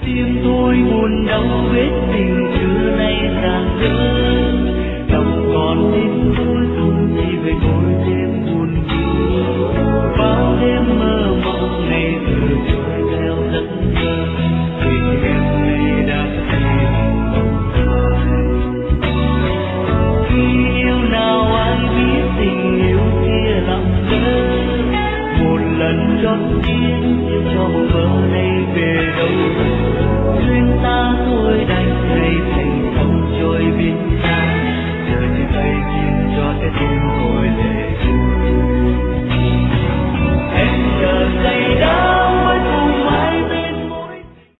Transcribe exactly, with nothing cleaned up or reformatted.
tim tôi buồn đau vết tình xưa nay càng đỡ lòng còn tin